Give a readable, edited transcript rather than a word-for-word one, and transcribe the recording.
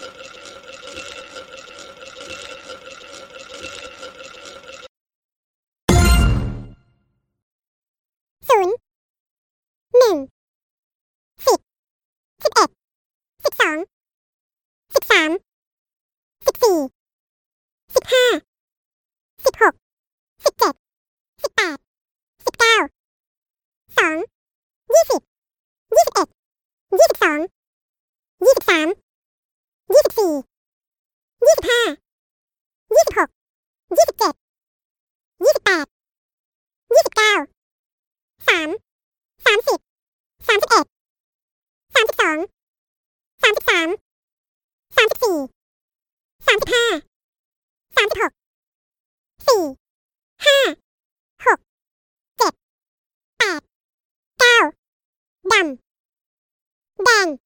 ศูนย์หนึ่ง10 11 12 13 14 15 16 17 18 19 2 20 21 22 23 24 25 26 27 28 29 3 30 31 32 33 34 35 36 4 5 6 7 8 9 ดำแดง